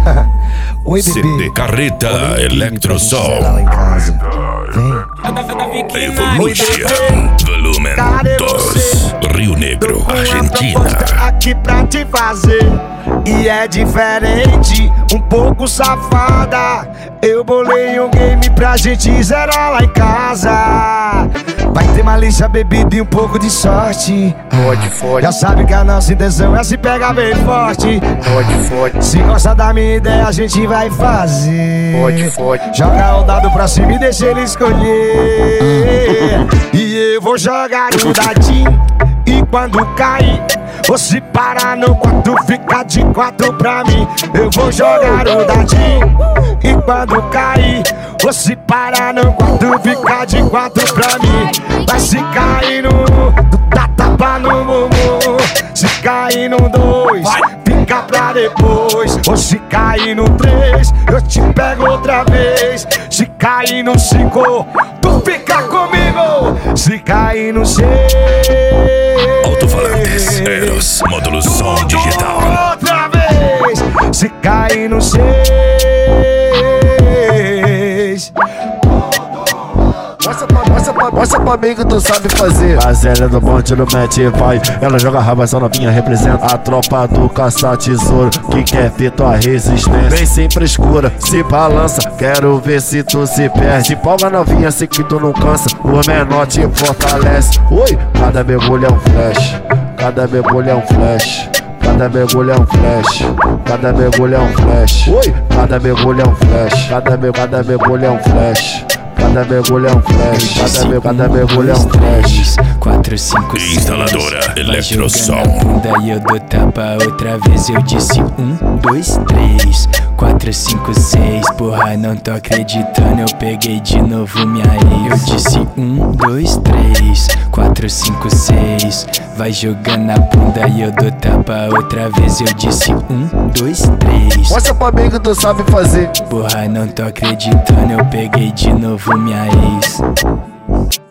Oi, bebê. CD Carreta Eletrosom. Lá em casa. Vem. Evolution Volumen 2, Rio Negro, Argentina. Aqui pra te fazer, e é diferente, um pouco safada. Eu bolei um game pra gente zerar lá em casa. Vai ter malícia, bebida e um pouco de sorte. Fode. Já sabe que a nossa intenção é se pegar bem forte. Fode. Se gosta da minha ideia, a gente vai fazer. Fode. Joga o dado pra cima e deixa ele escolher. E eu vou jogar o dadinho, e quando cair, você para no 4, fica de 4 pra mim. Eu vou jogar o dadinho, e quando cair, você para no 4, fica de 4 pra mim. Vai se cair no, dá tapa no bumbum. Se cair no 2, fica pra depois. Ou se cair no 3, eu te pego outra vez. Se cair no 5, tu fica comigo. Se cair no 6, Alto-falantes, Eros, módulo som digital. outra vez. Se cair no 6, Mostra pra mim que tu sabe fazer. A Zélia do bonde no mete vai. Ela joga raba, essa novinha representa a tropa do caça-tesouro que quer ver tua resistência. Vem sem frescura, se balança, quero ver se tu se perde. Empolga novinha, sei que tu não cansa, o menor te fortalece. Oi, cada mergulho é um flash, cada mergulho é um flash. Cada mergulho é um flash, cada mergulho é um flash. Oi, cada mergulho é um flash, cada mergulho é um flash. Cada mergulho é um flash, cada mergulho é um flash. 4, 5, 6. Instaladora Eletrosom. Daí eu dou tapa outra vez. Eu disse 1, 2, 3, 4, 5, 6. Porra, não tô acreditando. Eu peguei de novo minha ex. Eu disse 1, 2, 3, 4, 5, 6. Vai jogando a bunda e eu dou tapa outra vez. Eu disse 1, 2, 3. Mostra pra mim que tu sabe fazer. Porra, não tô acreditando. Eu peguei de novo minha ex.